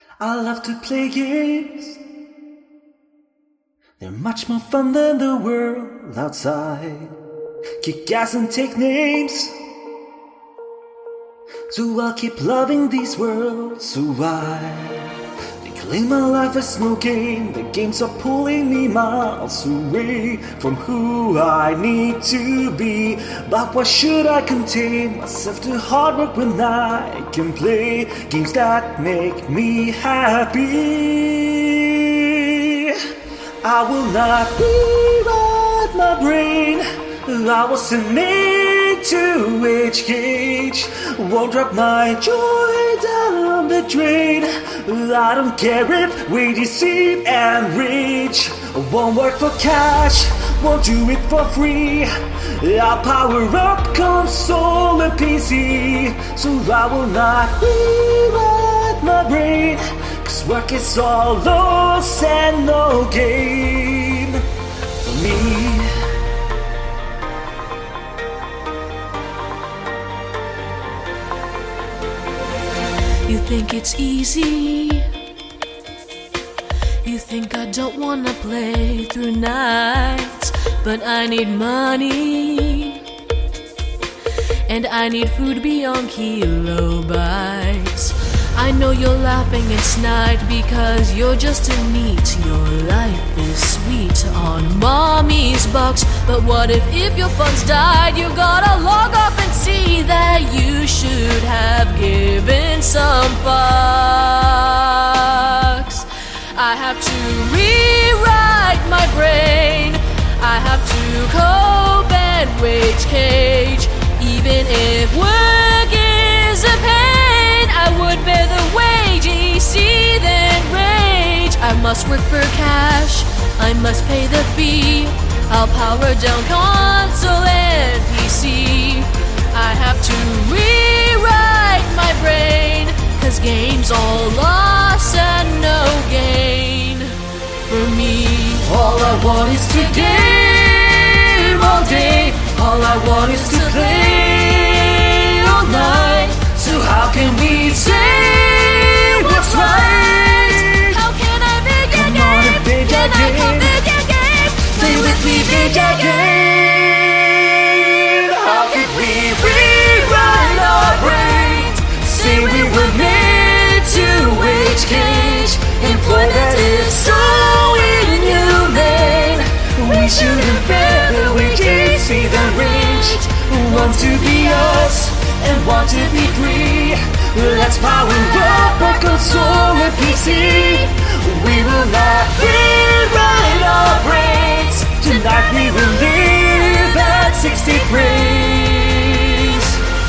I love to play games. They're much more fun than the world outside. Kick ass and take names. So I'll keep loving these worlds so wide. They claim my life is no game. The games are pulling me miles away from who I need to be. But why should I contain myself to hard work when I can play games that make me happy? I will not rewrite my brain. I wasn't made to age cage. Won't drop my joy down the drain. I don't care if we deceive and rage. Won't work for cash, won't do it for free. I'll power up console and PC. So I will not rewrite my brain, 'cause work is all loss and no gain for me. You think it's easy. You think I don't wanna play through nights, but I need money, and I need food beyond kilobytes. I know you're laughing and snide because you're just a neat. Your life is sweet on mommy's bucks. But what if your funds died? You gotta log off and see that you should have given some fucks. I have to rewrite my brain. I have to cope and wage cage. Even if work is a pain, I would bear the wage, EC then rage. I must work for cash, I must pay the fee. I'll power down console and PC. I have to rewrite my brain, 'cause games all loss and no gain for me. All I want is to game all day. All I want is to play all night. So how can we say what's right? How can I make a Come game? on and make a Can I come game. make a game? Play with me, make a game. How can we rewrite our brains? Say we were made to wage cage. Employ that is so inhumane. We shouldn't bear the wages, see the range. Want to be us and want to be free. Let's power up our console and PC. We will not rewrite our brains. Tonight we will live at 60 frames.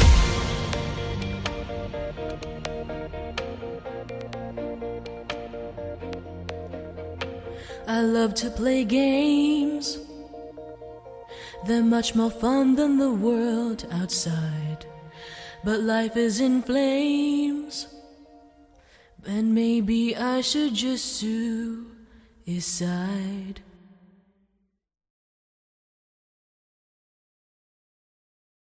I love to play games. They're much more fun than the world outside. But life is in flames, and maybe I should just suicide.